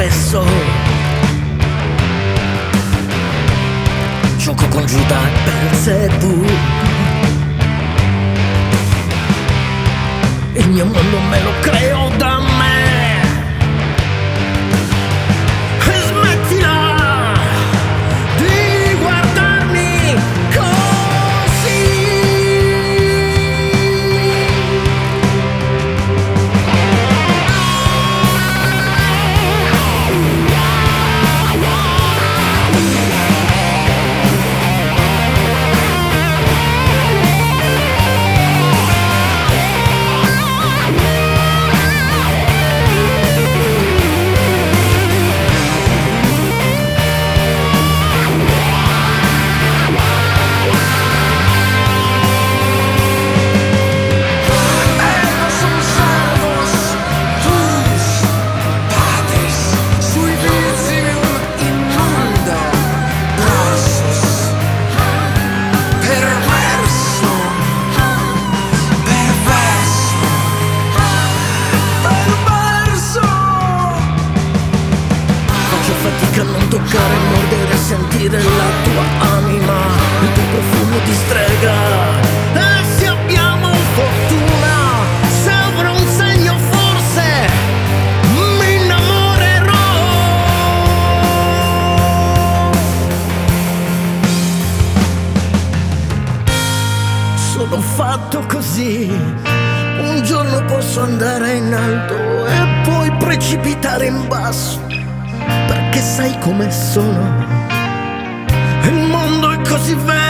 spesso. Gioco con Giuda e Belzebù. Il mio mondo me lo creo da me. E smettila di guardarmi così. Fatica a non toccare, mordere e sentire la tua anima, il tuo profumo di strega. E se abbiamo fortuna, se avrò un segno forse mi innamorerò. Sono fatto così, un giorno posso andare in alto e poi precipitare in basso. Perché sai come sono, il mondo è così vero.